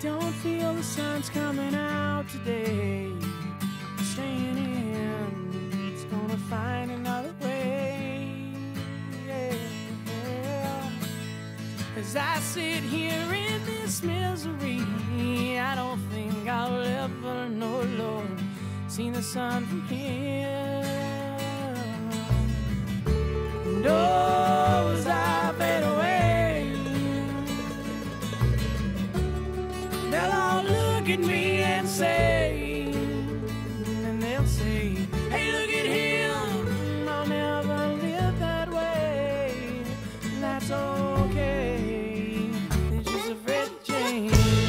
don't feel the sun's coming out today. Staying in, it's gonna find another way. Yeah. As I sit here in this misery, I don't think I'll ever know, Lord, see the sun from here. And oh, as I fade away, they'll all look at me and say, and they'll say, hey, look at him, I'll never live that way. And that's okay, it's just afraid to change.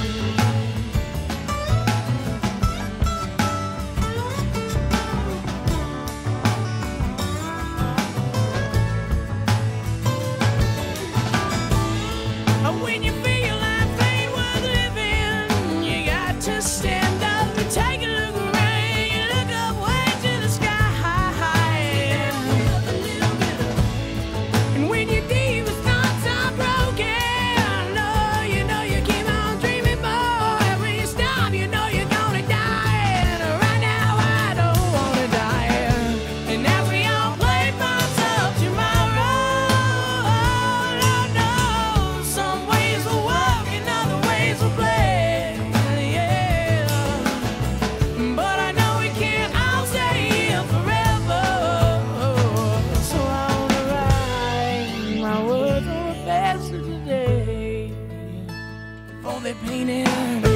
When you feel life ain't worth living, you got to stand up and take a look around. You look up way to the sky, and when your deepest thoughts are broken, you know you keep on dreaming, boy. When you stop, you know you're gonna die. And right now I don't wanna die. And as we all play bombs up tomorrow, Lord knows some ways will work and other ways will play. Yeah. But I know we can't all stay here forever. So I wanna write my words on the best of today before they paint it.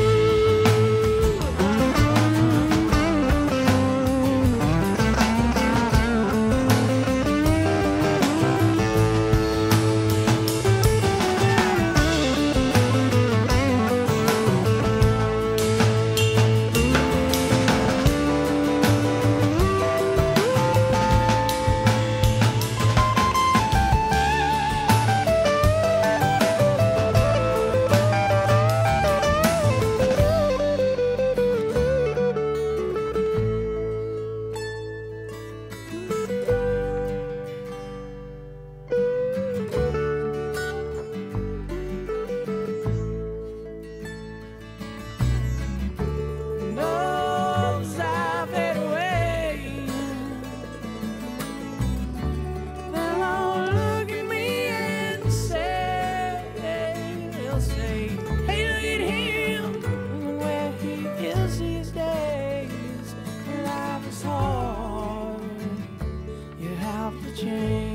Knows I fade away, they'll all look at me and say, they'll say, hey, look at him, and where he is these days. Life is hard, you have to change.